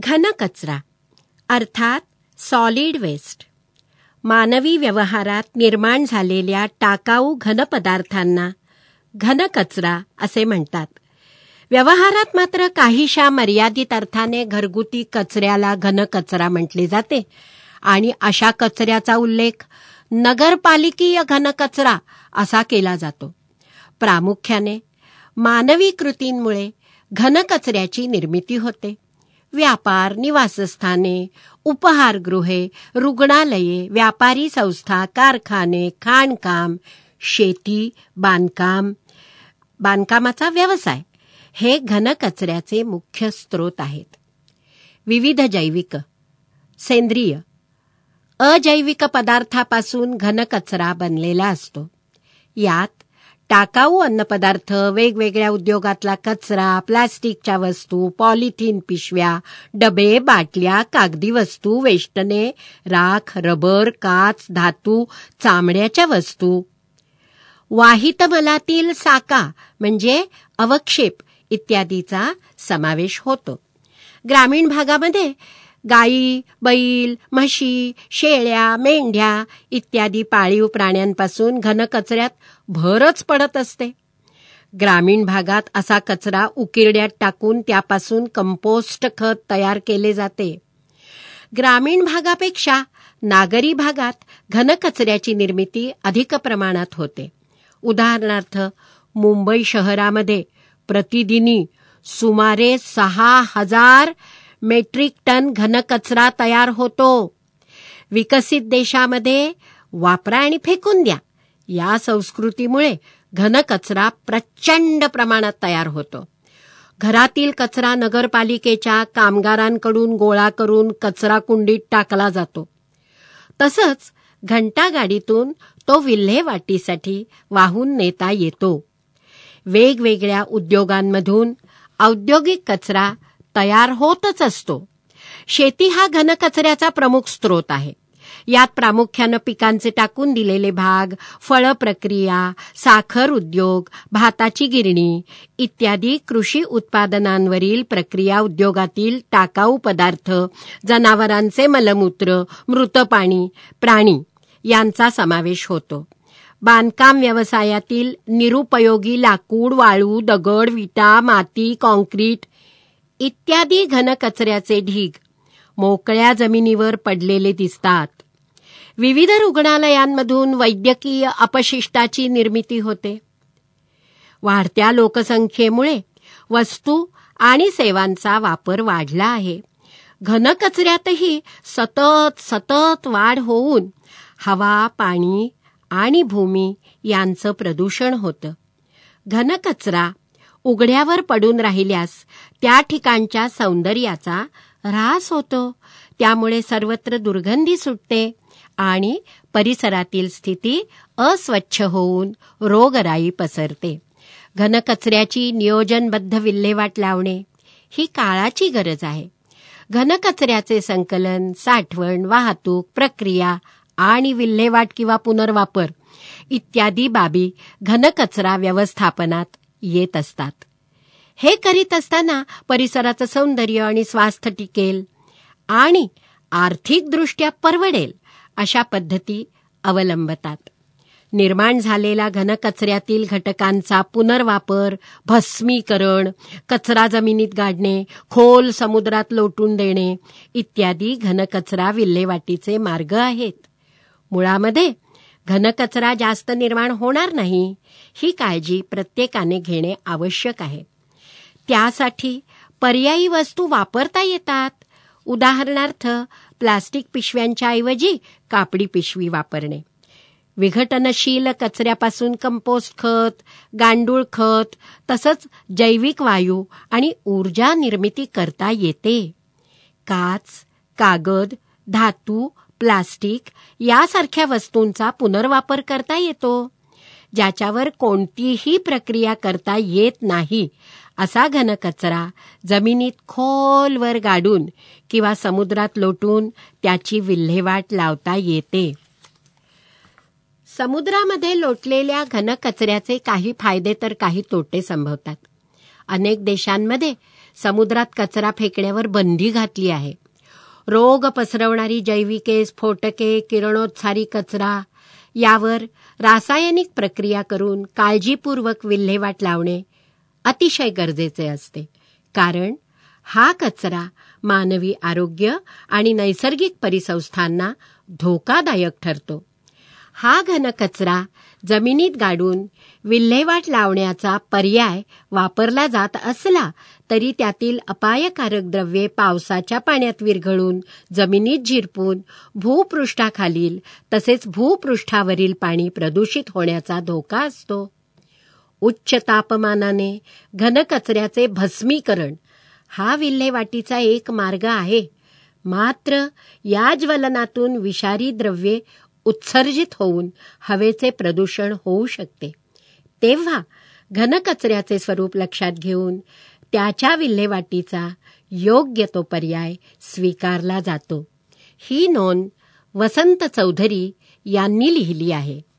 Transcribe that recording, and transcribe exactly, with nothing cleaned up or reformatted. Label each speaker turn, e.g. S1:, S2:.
S1: घनकचरा अर्थात solid waste. मानवी व्यवहारात निर्माण झालेल्या टाकाऊ घनपदार्थांना घनकचरा असे म्हणतात. व्यवहारात मात्र काहीशा मर्यादित अर्थाने घरगुती कचऱ्याला घनकचरा म्हटले जाते आणि अशा कचऱ्याचा उल्लेख नगरपालिकीय घनकचरा असा केला जातो. प्रामुख्याने मानवी कृतींमुळे घनकचऱ्याची निर्मिती होते. व्यापार, निवासस्थाने, उपहारगृहे, रुग्णालये, व्यापारी संस्था, कारखाने, खाणकाम, शेती, बांधकाम, बांधकामाचा व्यवसाय हे घनकचऱ्याचे मुख्य स्रोत आहेत. विविध जैविक, सेंद्रिय, अजैविक पदार्थापासून घनकचरा बनलेला असतो. यात टाकाऊ अन्नपदार्थ, वेगवेगळ्या उद्योगातला कचरा, प्लास्टिकच्या वस्तू, पॉलिथिन पिशव्या, डबे, बाटल्या, कागदी वस्तू, वेष्टने, राख, रबर, काच, धातू, चामड्याच्या वस्तू, वाहितमलातील साका म्हणजे अवक्षेप इत्यादीचा समावेश होतो. ग्रामीण भागामध्ये गायी, बैल, म्हशी, शेळ्या, मेंढ्या इत्यादी पाळीव प्राण्यांपासून घनकचऱ्यात भरच पडत असते. ग्रामीण भागात असा कचरा उकिरड्यात टाकून त्यापासून कंपोस्ट खत तयार केले जाते. ग्रामीण भागापेक्षा नागरी भागात घनकचऱ्याची निर्मिती अधिक प्रमाणात होते. उदाहरणार्थ मुंबई शहरामध्ये प्रतिदिनी सुमारे सहा हजार मेट्रिक टन घनकचरा तयार होतो. विकसित देशामध्ये वापरा आणि फेकून द्या या संस्कृतीमुळे घनकचरा प्रचंड प्रमाणात तयार होतो. घरातील कचरा नगरपालिकेच्या कामगारांकडून गोळा करून कचरा कुंडीत टाकला जातो. तसंच घंटागाडीतून तो विल्हेवाटीसाठी वाहून नेता येतो. वेगवेगळ्या उद्योगांमधून औद्योगिक कचरा तयार होतच असतो. शेती हा घनकचऱ्याचा प्रमुख स्रोत आहे. यात प्रामुख्यानं पिकांचे टाकून दिलेले भाग, फळ प्रक्रिया, साखर उद्योग, भाताची गिरणी इत्यादी कृषी उत्पादनांवरील प्रक्रिया उद्योगातील टाकाऊ पदार्थ, जनावरांचे मलमूत्र, मृत पाणी, प्राणी यांचा समावेश होतो. बांधकाम व्यवसायातील निरुपयोगी लाकूड, वाळू, दगड, विटा, माती, कॉन्क्रीट इत्यादी घनकचऱ्याचे ढीग मोकळ्या जमिनीवर पडलेले दिसतात. विविध रुग्णालयांमधून वैद्यकीय अपशिष्टाची निर्मिती होते. वाढत्या लोकसंख्येमुळे वस्तू आणि सेवांचा वापर वाढला आहे. घनकचऱ्यातही सतत सतत वाढ होऊन हवा, पाणी आणि भूमी यांचं प्रदूषण होतं. घनकचरा उघड्यावर पडून राहिल्यास त्या ठिकाणच्या सौंदर्याचा ऱ्हास होतो. त्यामुळे सर्वत्र दुर्गंधी सुटते आणि परिसरातील स्थिती अस्वच्छ होऊन रोगराई पसरते. घनकचऱ्याची नियोजनबद्ध विल्हेवाट लावणे ही काळाची गरज आहे. घनकचऱ्याचे संकलन, साठवण, वाहतूक, प्रक्रिया आणि विल्हेवाट किंवा पुनर्वापर इत्यादी बाबी घनकचरा व्यवस्थापनात येत असतात. हे करीत असताना परिसराचं सौंदर्य आणि स्वास्थ्य टिकेल आणि आर्थिकदृष्ट्या परवडेल अशा पद्धती अवलंबतात. निर्माण झालेल्या घनकचऱ्यातील घटकांचा पुनर्वापर, भस्मीकरण, कचरा जमिनीत गाडणे, खोल समुद्रात लोटून देणे इत्यादी घनकचरा विल्हेवाटीचे मार्ग आहेत. मुळामध्ये घनकचरा जास्त निर्माण होणार नाही ही काळजी प्रत्येकाने घेणे आवश्यक आहे. त्यासाठी पर्यायी वस्तू वापरता येतात. उदाहरणार्थ प्लास्टिक पिशव्यांच्या ऐवजी कापडी पिशवी वापरणे, विघटनशील कचऱ्यापासून कंपोस्ट खत, गांडूळ खत तसंच जैविक वायू आणि ऊर्जा निर्मिती करता येते. काच, कागद, धातू, प्लास्टिक यासारख्या वस्तूंचा पुनर्वापर करता येतो. ज्याच्यावर कोणतीही प्रक्रिया करता येत नाही असा घनकचरा जमिनीत खोलवर गाडून किंवा समुद्रात लोटून त्याची विल्हेवाट लावता येते. समुद्रामध्ये लोटलेल्या घनकचऱ्याचे काही फायदे तर काही तोटे संभवतात. अनेक देशांमध्ये समुद्रात कचरा फेकण्यावर बंदी घातली आहे. रोग पसरवणारी जैविके, स्फोटके, किरणोत्सारी कचरा यावर रासायनिक प्रक्रिया करून काळजीपूर्वक विल्हेवाट लावणे अतिशय गरजेचे असते. कारण हा कचरा मानवी आरोग्य आणि नैसर्गिक परिसंस्थांना धोकादायक ठरतो. हा घन कचरा जमिनीत गाडून विल्हेवाट लावण्याचा पर्याय वापरला जात असला तरी त्यातील अपायकारक द्रव्ये पावसाच्या पाण्यात विरघळून जमिनीत झिरपून भूपृष्ठाखालील तसेच भूपृष्ठावरील पाणी प्रदूषित होण्याचा धोका असतो. उच्च तापमानाने घनकचऱ्याचे भस्मीकरण हा विल्हेवाटीचा एक मार्ग आहे. मात्र या ज्वलनातून विषारी द्रव्ये उत्सर्जित होऊन हवेचे प्रदूषण होऊ शकते. तेव्हा घनकचऱ्याचे स्वरूप लक्षात घेऊन त्याच्या विल्हेवाटीचा योग्य तो पर्याय स्वीकारला जातो. ही नोंद वसंत चौधरी यांनी लिहिली आहे.